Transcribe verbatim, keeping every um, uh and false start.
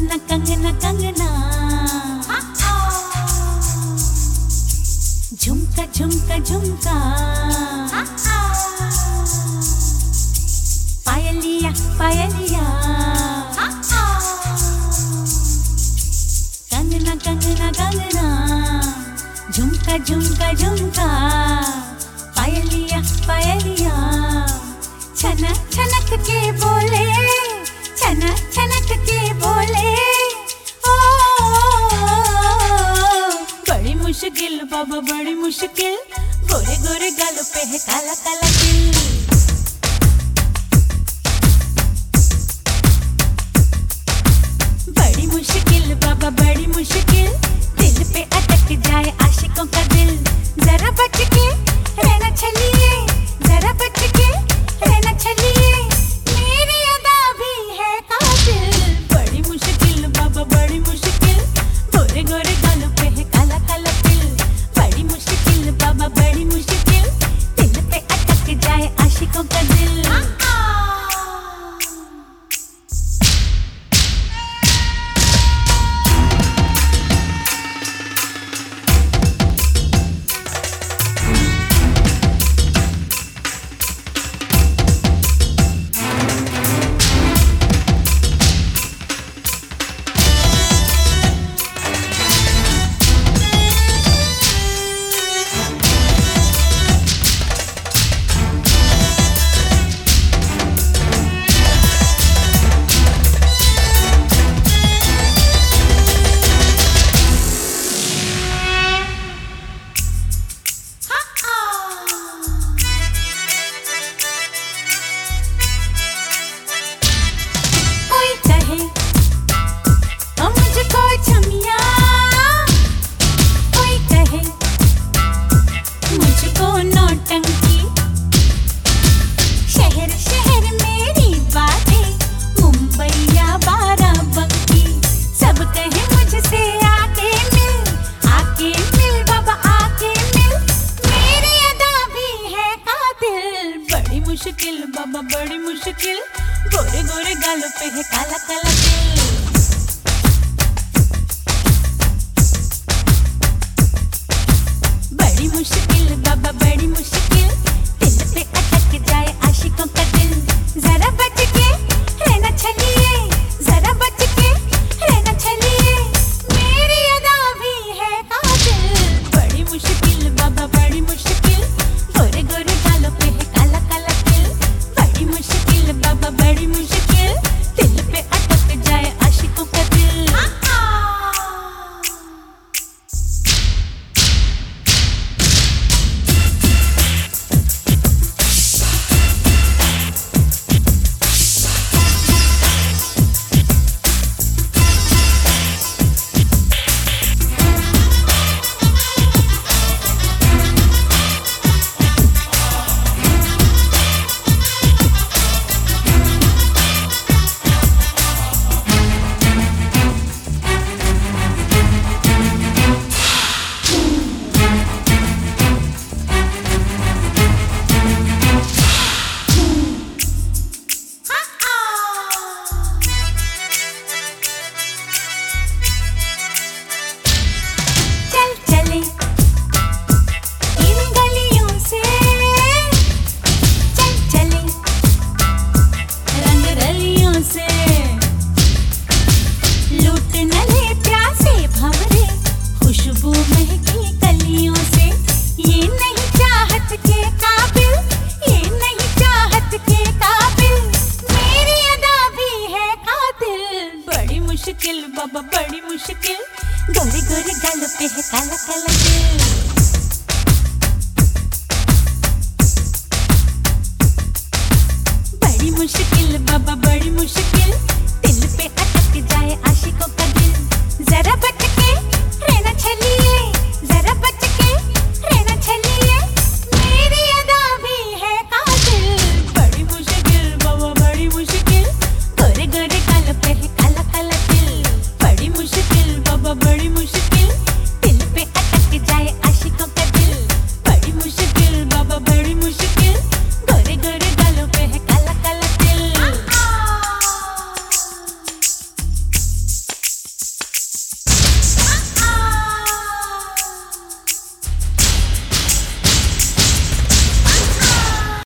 कंगना कंगना कंगना, झुमका झुमका झुमका, पायलिया पायलिया, कंगना कंगना कंगना, झुमका झुमका झुमका, पायलिया पायलिया, छनक छनक के बोले, छनक छनक के बोले, ओ बड़ी मुश्किल बाबा बड़ी मुश्किल, गोरे गोरे गालों पे है काला काला तिल। बड़ी मुश्किल बाबा बड़ी मुश्किल, दिल पे अटक जाए आशिकों का दिल। जरा बच के रहना चलिए, जरा बच के रहना चलिए, मेरी अदा भी है कातिल। बड़ी मुश्किल बाबा बड़ी मुश्किल, गोरे गोरे गालों पे है काला काला तिल। बड़ी मुश्किल बाबा बड़ी मुश्किल, दिल पे अटक जाए आशिकों का दिल। मुश्किल बाबा बड़ी मुश्किल, गोरे गोरे गालों पे है काला काला तिल। बड़ी मुश्किल बाबा बड़ी मुश्किल, दिल पे अटक जाए आशिकों का दिल। जरा बच के रहना चलिए, जरा बच के रहना चलिए, मेरी अदा भी है कातिल। बड़ी मुश्किल बाबा बड़ी मुश्किल, गोरे गोरे गालों पे है काला काला तिल। बड़ी मुश्किल बाबा बड़ी मुश्किल, दिल पे अटक जाए आशिकों का दिल। मुश्किल बाबा बड़ी मुश्किल, गोरे गोरे गालों पे है काला काला तिल। बड़ी मुश्किल बाबा बड़ी मुश्किल,